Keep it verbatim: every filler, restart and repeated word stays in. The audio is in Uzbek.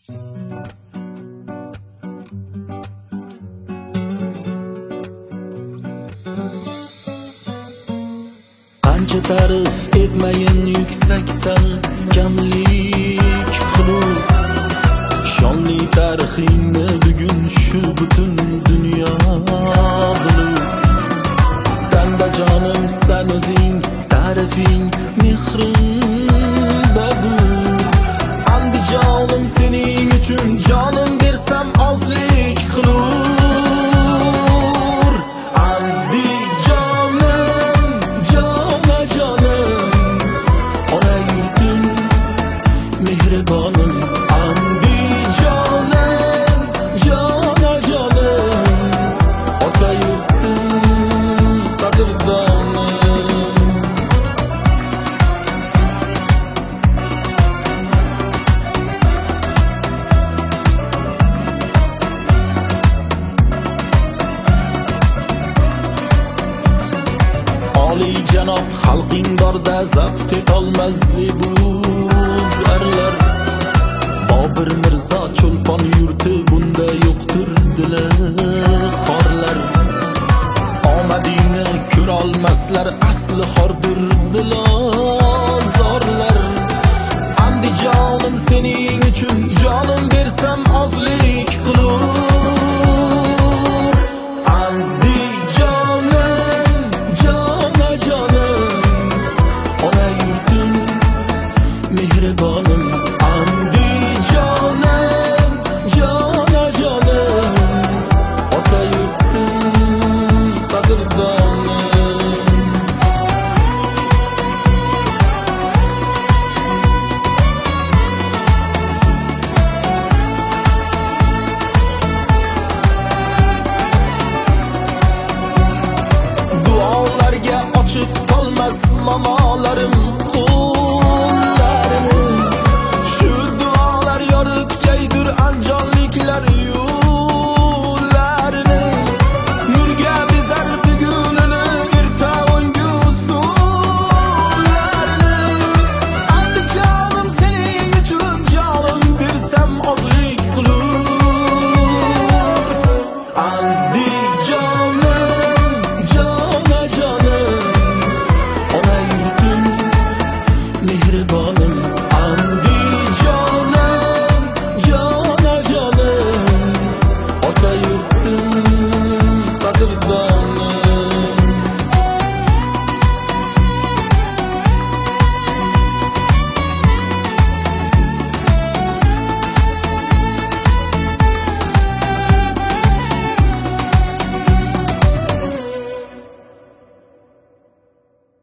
Qancha ta'rif etmayin yuksaksan kamlik qilib, shonli tarixingni bugun shu butun dunyo bilib. Tanda jonim san o'zing, ta'rifing mehrindadir. Andijonim sening uchun jonim bersam ozlik qilur. Andijonim jona jonim, ona yurtim mehribonim. Andijonim jona jonim, ota yurtim qadrdonim. Oliy janob xalqing borda zabt etolmas zebu